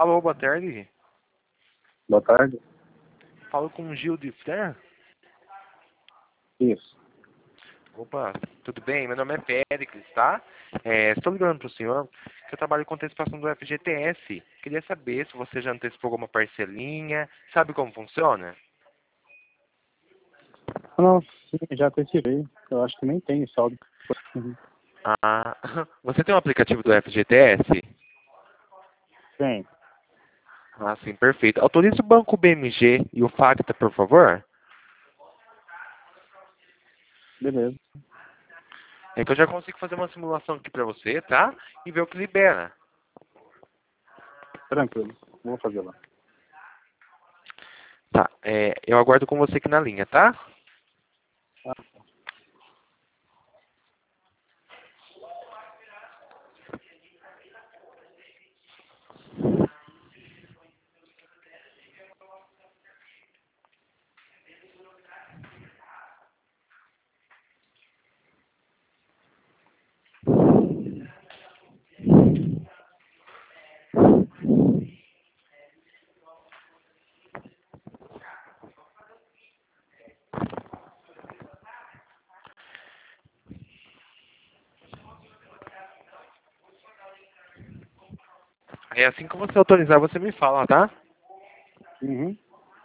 Alô, boa tarde. Boa tarde. Falo com o Gil de Fran. Isso. Opa, tudo bem? Meu nome é Péricles, tá? Estou ligando para o senhor que eu trabalho com antecipação do FGTS. Queria saber se você já antecipou alguma parcelinha, sabe como funciona? Não, sim, já antecipei. Eu acho que nem tem saldo. Ah, você tem um aplicativo do FGTS? Tem. Ah, sim, perfeito. Autorize o Banco BMG e o Facta, por favor. Beleza. É que eu já consigo fazer uma simulação aqui para você, tá? E ver o que libera. Tranquilo. Vou fazer lá. Tá, eu aguardo com você aqui na linha, tá? Ah, É assim que você autorizar, você me fala, tá? uhum.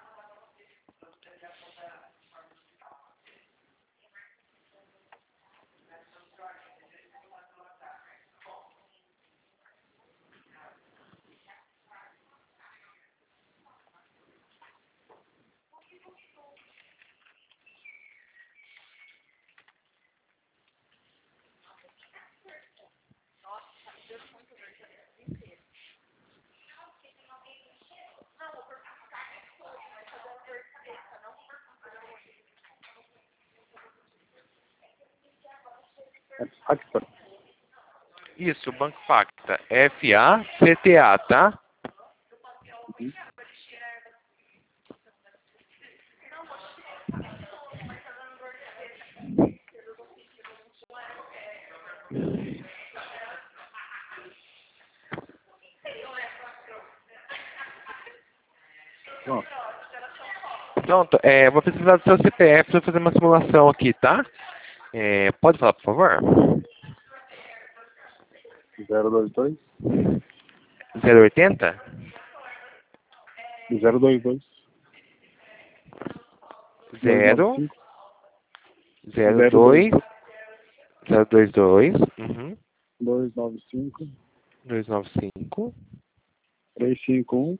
Aqui, tá. Isso, Banco Facta. FACTA, tá? Uhum. Pronto. Pronto, eu vou precisar do seu CPF para fazer uma simulação aqui, tá? Pode falar, por favor? 022 080 022 0 295 02 022 022 295 295 351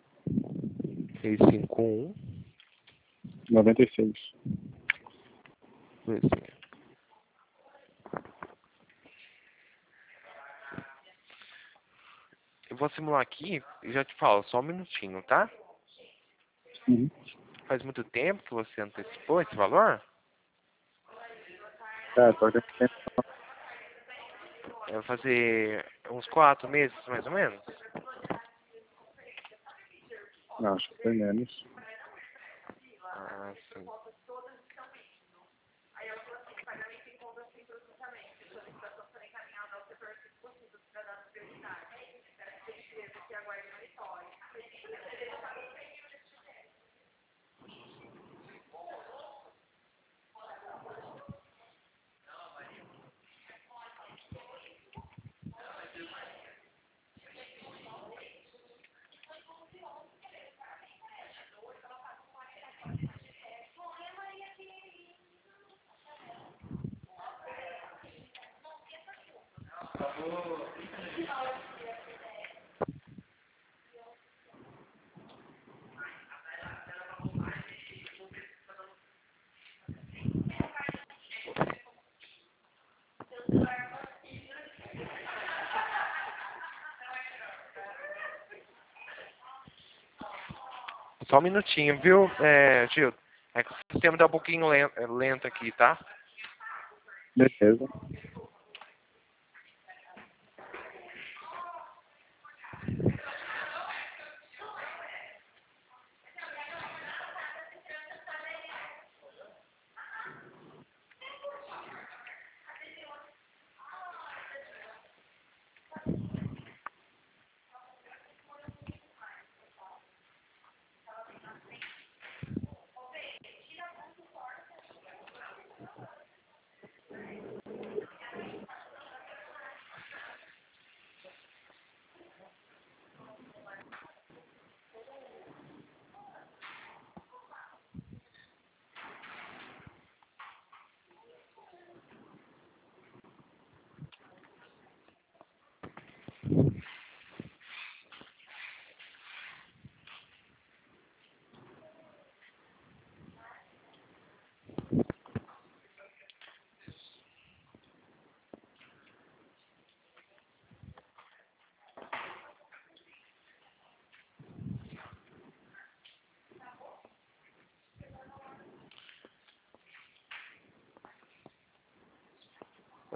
651 96. 26. Eu vou simular aqui e já te falo, só um minutinho, tá? Uhum. Faz muito tempo que você antecipou esse valor? Tô aqui. Vai fazer uns 4 meses, mais ou menos? Não, acho que foi menos. Ah, sim. Só um minutinho, viu, Gil? É que o sistema tá um pouquinho lento aqui, tá? Beleza.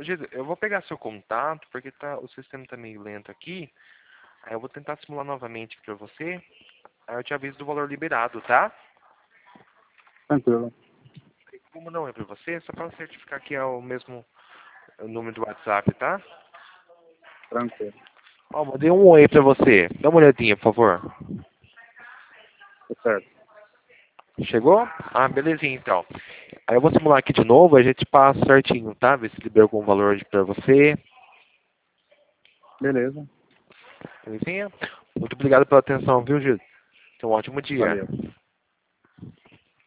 Ô, Giso, eu vou pegar seu contato, porque o sistema tá meio lento aqui. Aí eu vou tentar simular novamente aqui pra você. Aí eu te aviso do valor liberado, tá? Tranquilo. Como não é pra você, só pra certificar que é o mesmo número do WhatsApp, tá? Tranquilo. Ó, mandei um oi pra você. Dá uma olhadinha, por favor. Tá certo. Chegou? Ah, belezinha então. Aí eu vou simular aqui de novo, a gente passa certinho, tá? Ver se liberou algum valor pra você. Beleza. Belezinha? Muito obrigado pela atenção, viu, Gil? Tenha um ótimo dia. Valeu.